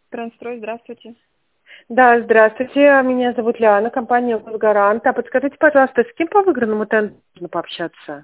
Трансстрой, здравствуйте. Да, здравствуйте. Меня зовут Ляна, компания «Госгарант». А подскажите, пожалуйста, с кем по выигранному тендеру можно пообщаться?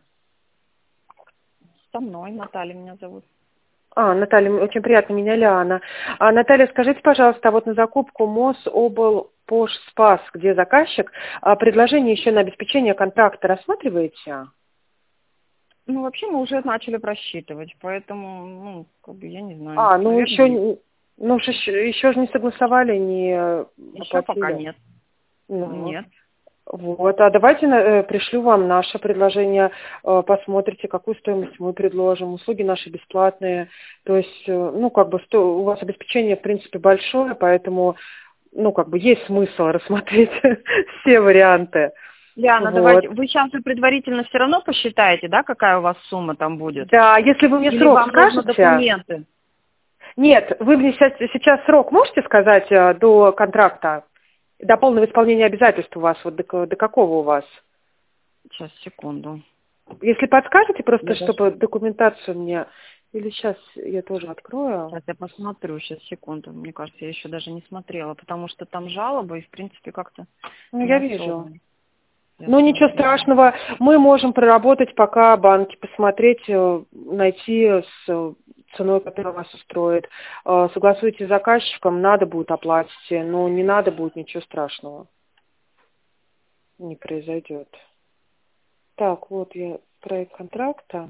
Со мной, Наталья меня зовут. Наталья, очень приятно, меня Ляна. Наталья, скажите, пожалуйста, вот на закупку Мособлпошспас, где заказчик, предложение еще на обеспечение контракта рассматриваете? Ну, вообще мы уже начали просчитывать, поэтому, я не знаю, наверное, нет. Еще же не согласовали, не Еще пока оплатили. нет. Ну, Нет. Вот, а давайте пришлю вам наше предложение, посмотрите, какую стоимость мы предложим, услуги наши бесплатные, то есть, у вас обеспечение, в принципе, большое, поэтому, есть смысл рассмотреть все варианты. Ляна, Вот. давайте, вы сейчас же предварительно все равно посчитаете, да, какая у вас сумма там будет? Да, если вы мне Или срок вам нужны скажете... документы? Нет, вы мне сейчас срок можете сказать до контракта, до полного исполнения обязательств у вас, вот до какого у вас? Сейчас, секунду. Если подскажете, просто Я даже... чтобы документацию мне... Или сейчас я тоже открою. Сейчас я посмотрю, сейчас, секунду. Мне кажется, я еще даже не смотрела, потому что там жалобы, и, в принципе, как-то Ну, не я особо. вижу. Я Ну, ничего смотрела. страшного. Мы можем проработать пока банки, посмотреть, найти с ценой, которая вас устроит. Согласуйте с заказчиком, надо будет оплатите, но не надо будет, ничего страшного. Не произойдет. Так, вот я проект контракта.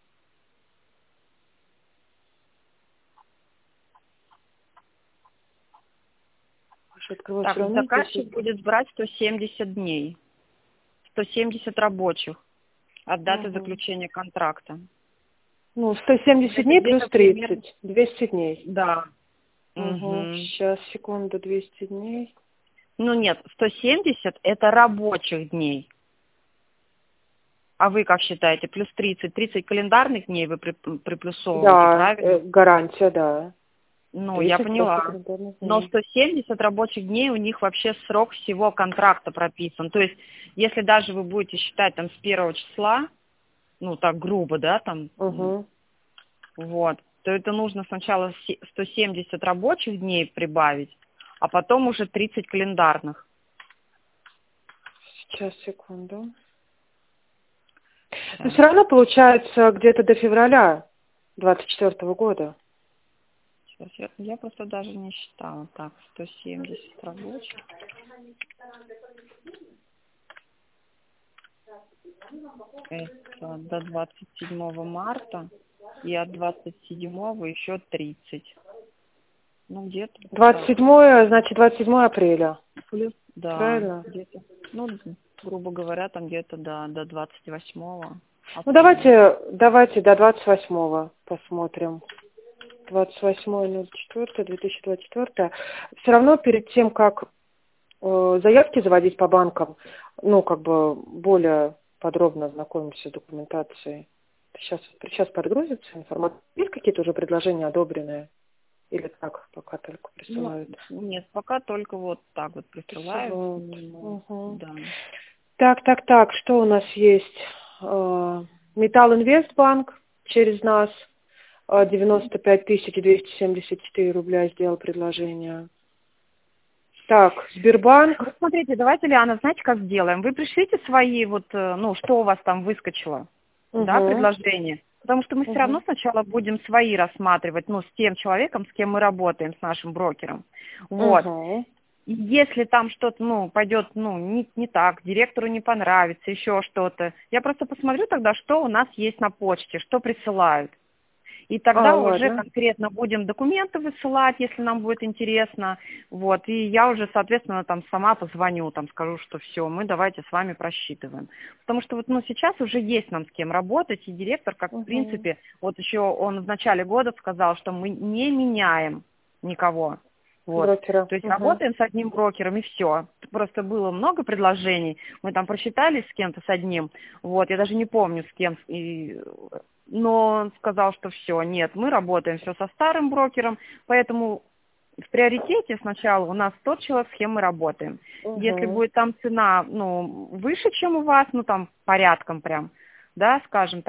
Открываю, Так, все равно здесь... заказчик будет брать 170 дней, 170 рабочих от даты Угу. заключения контракта. 170 Это дней плюс где-то примерно... 30, 200 дней. Да. Угу. Мгм. Сейчас, секунду, 200 дней. Ну нет, 170 это рабочих дней. А вы как считаете? Плюс 30. 30 календарных дней вы приплюсовываете, Да, правильно? гарантия, да. Ну, я 30 просто поняла. календарных Но дней. 170 рабочих дней у них вообще срок всего контракта прописан. То есть, если даже вы будете считать там с 1 числа, так грубо, да, там, Угу. вот, то это нужно сначала 170 рабочих дней прибавить, а потом уже 30 календарных. Сейчас, секунду. Но Сейчас, все равно получается где-то до февраля 24 года. я просто даже не считала. Так, 170 рабочих. Это до 27 марта. И от 27 еще 30. Где-то. 27, значит, 27 апреля. Плюс, да, Правильно? где-то. Грубо говоря, там где-то до 28 Ну, апреля. давайте до 28 посмотрим. 28.04.2024. Все равно перед тем, как заявки заводить по банкам, более подробно ознакомимся с документацией. Сейчас подгрузится информация. Есть какие-то уже предложения одобренные? Или так, пока только присылают? Нет, пока только вот так вот присылают. Угу. Да. Так, что у нас есть? Металл Инвестбанк через нас 95 274 рубля сделал предложение. Так, Сбербанк. Ну, смотрите, давайте, Лиана, знаете, как сделаем? Вы пришлите свои что у вас там выскочило, да, Угу. предложение. Потому что мы все равно Угу. сначала будем свои рассматривать, с тем человеком, с кем мы работаем, с нашим брокером. Вот. Угу. И если там что-то, пойдет, не так, директору не понравится, еще что-то, я просто посмотрю тогда, что у нас есть на почте, что присылают. И тогда уже Ладно. конкретно будем документы высылать, если нам будет интересно. Вот. И я уже, соответственно, там сама позвоню, скажу, что все, мы давайте с вами просчитываем. Потому что сейчас уже есть нам с кем работать, и директор, как в Угу. принципе, еще он в начале года сказал, что мы не меняем никого. Вот. Брокера. То есть Угу. работаем с одним брокером и все. Просто было много предложений. Мы там просчитались с кем-то, с одним. Вот. Я даже не помню с кем. Но он сказал, что все, нет, мы работаем все со старым брокером, поэтому в приоритете сначала у нас тот человек, с кем мы работаем. Если Угу. будет там цена, выше, чем у вас, там порядком прям, да, скажем так,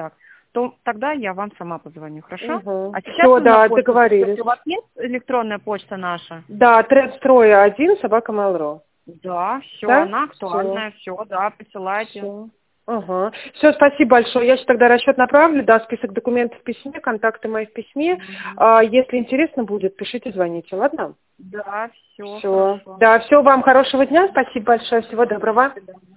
то тогда я вам сама позвоню, хорошо? Угу. А сейчас Все, да, договорились. У вас есть электронная почта наша? Да, threadstроя1@mail.ru. Да, все, Да? она актуальная, все, да, присылайте. Все. Ага. Все, спасибо большое. Я сейчас тогда расчет направлю, да, список документов в письме, контакты мои в письме. Если интересно будет, пишите, звоните, ладно? Да, все, Все. хорошо. Да, все, вам хорошего дня, спасибо большое, всего доброго. До свидания.